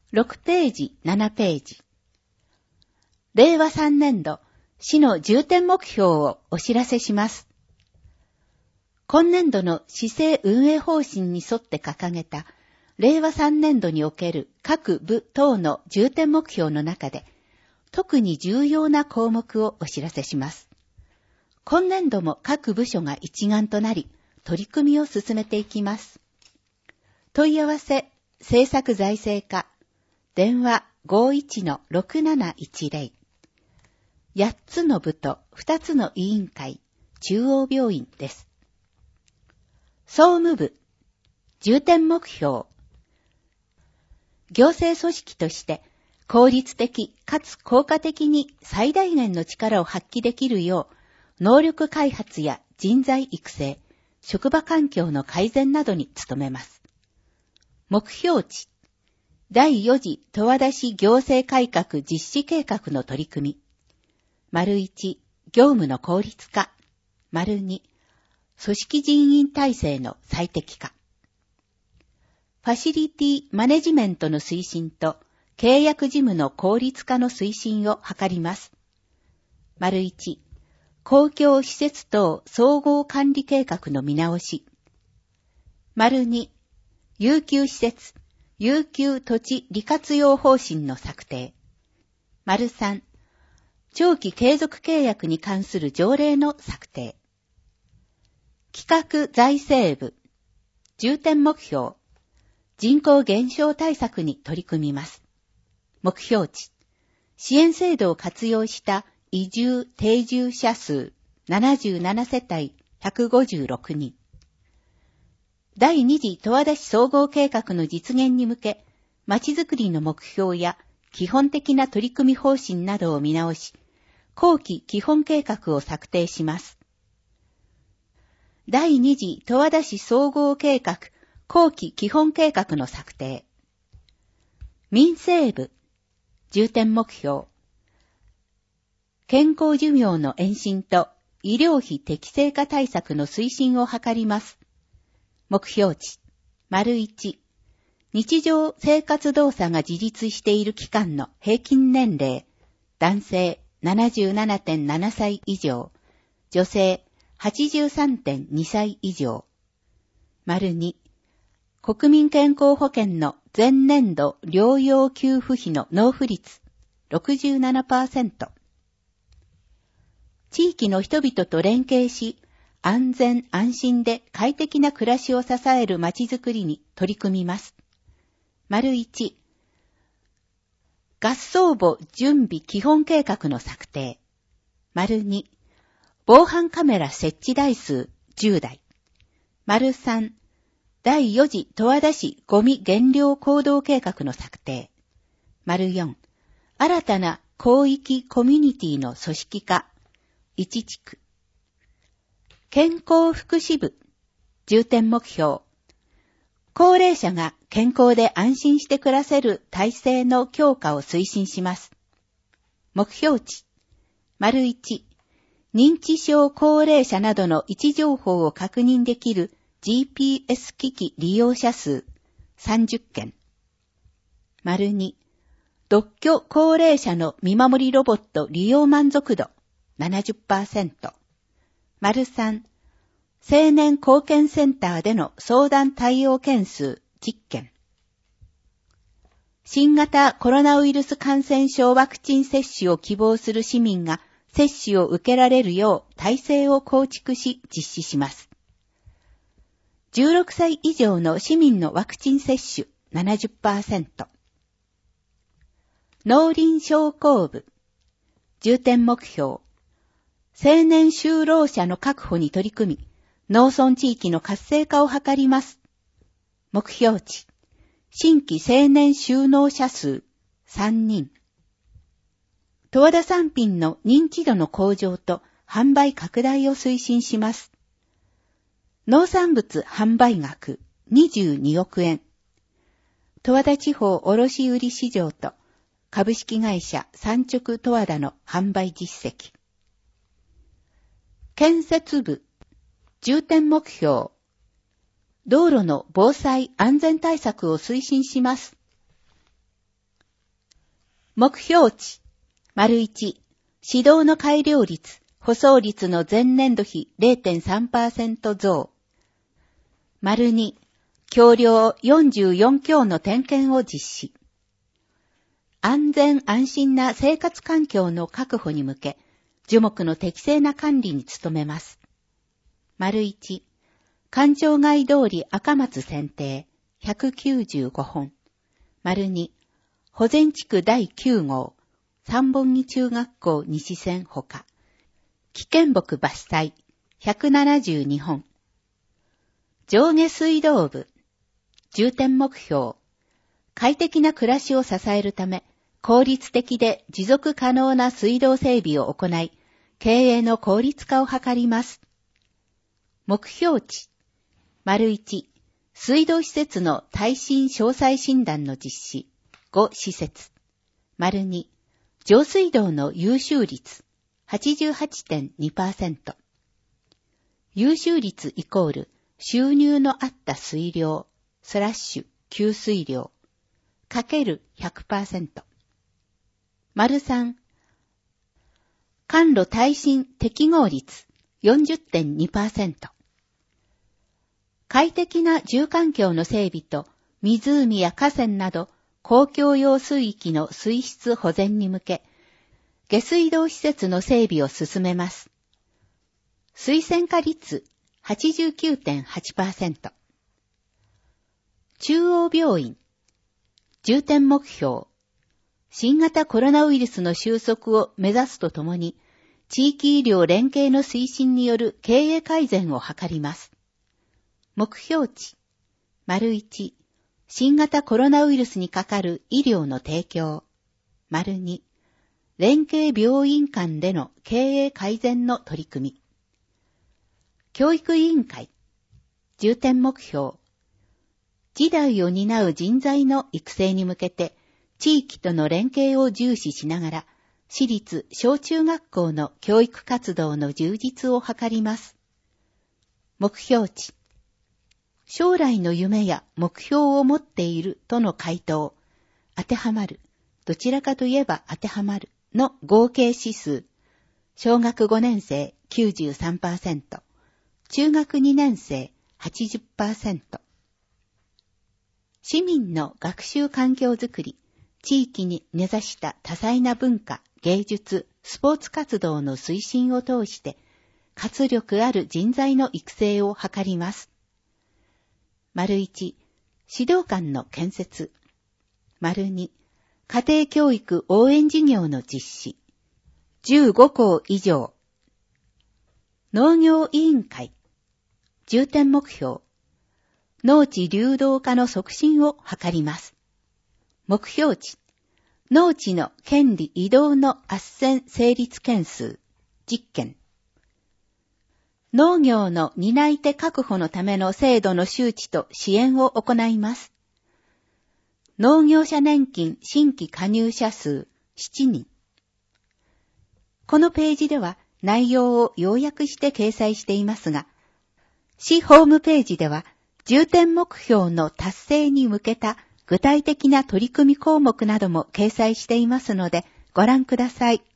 6ページ、7ページ。令和3年度、市の重点目標をお知らせします。今年度の市政運営方針に沿って掲げた、令和3年度における各部等の重点目標の中で、特に重要な項目をお知らせします。今年度も各部署が一丸となり、取り組みを進めていきます。問い合わせ、政策財政課、電話 51-6710。8つの部と2つの委員会、中央病院です。総務部、重点目標。行政組織として効率的かつ効果的に最大限の力を発揮できるよう、能力開発や人材育成、職場環境の改善などに努めます。目標値、第4次十和田市行政改革実施計画の取り組み。1、業務の効率化。2、組織人員体制の最適化。ファシリティマネジメントの推進と契約事務の効率化の推進を図ります。1、公共施設等総合管理計画の見直し。2、遊休施設、遊休土地利活用方針の策定。3、長期継続契約に関する条例の策定。企画財政部、重点目標、人口減少対策に取り組みます。目標値、支援制度を活用した移住定住者数77世帯156人。第2次十和田市総合計画の実現に向け、まちづくりの目標や基本的な取り組み方針などを見直し、後期基本計画を策定します。第2次十和田市総合計画後期基本計画の策定。民生部、重点目標。健康寿命の延伸と医療費適正化対策の推進を図ります。目標値、1、日常生活動作が自立している期間の平均年齢、男性 77.7 歳以上、女性 83.2 歳以上。2、国民健康保険の前年度療養給付費の納付率 67%。地域の人々と連携し、安全安心で快適な暮らしを支えるまちづくりに取り組みます。1、合葬墓準備基本計画の策定。2、防犯カメラ設置台数10台。3、第4次十和田市ゴミ減量行動計画の策定。4、新たな広域コミュニティの組織化。1地区。健康福祉部、重点目標。高齢者が健康で安心して暮らせる体制の強化を推進します。目標値。1、認知症高齢者などの位置情報を確認できる GPS 機器利用者数30件。2、独居高齢者の見守りロボット利用満足度 70%。3、青年貢献センターでの相談対応件数10件。新型コロナウイルス感染症ワクチン接種を希望する市民が接種を受けられるよう体制を構築し実施します。16歳以上の市民のワクチン接種 70%。農林商工部、重点目標。青年就労者の確保に取り組み、農村地域の活性化を図ります。目標値。新規青年就農者数3人。十和田産品の認知度の向上と販売拡大を推進します。農産物販売額22億円。十和田地方卸売市場と株式会社産直十和田の販売実績。建設部、重点目標。道路の防災安全対策を推進します。 目標値。丸1、指導の改良率、舗装率の前年度比 0.3% 増。丸2、橋梁44橋の点検を実施。安全安心な生活環境の確保に向け、樹木の適正な管理に努めます。丸1、環状街通り赤松選定195本。丸2、保全地区第9号、三本木中学校西線ほか。危険木伐採172本。上下水道部。重点目標。快適な暮らしを支えるため、効率的で持続可能な水道整備を行い、経営の効率化を図ります。目標値。丸1、水道施設の耐震詳細診断の実施。5施設。丸2、上水道の優秀率。88.2%。優秀率イコール収入のあった水量/給水量かける 100%。丸3、管路耐震適合率 40.2%。快適な住環境の整備と湖や河川など公共用水域の水質保全に向け、下水道施設の整備を進めます。水洗化率 89.8%。中央病院。重点目標。新型コロナウイルスの収束を目指すとともに、地域医療連携の推進による経営改善を図ります。目標値。丸1、新型コロナウイルスにかかる医療の提供。丸2、連携病院間での経営改善の取り組み。教育委員会。重点目標。次代を担う人材の育成に向けて、地域との連携を重視しながら、私立小中学校の教育活動の充実を図ります。目標値。将来の夢や目標を持っているとの回答。当てはまる。どちらかといえば当てはまるの合計指数。小学5年生 93%、中学2年生 80%。市民の学習環境づくり、地域に根ざした多彩な文化、芸術、スポーツ活動の推進を通して、活力ある人材の育成を図ります。丸1、指導官の建設。丸2、家庭教育応援事業の実施。15校以上。農業委員会。重点目標。農地流動化の促進を図ります。目標値。農地の権利移動の斡旋成立件数。10件。農業の担い手確保のための制度の周知と支援を行います。農業者年金新規加入者数7人。このページでは内容を要約して掲載していますが、市ホームページでは重点目標の達成に向けた具体的な取り組み項目なども掲載していますのでご覧ください。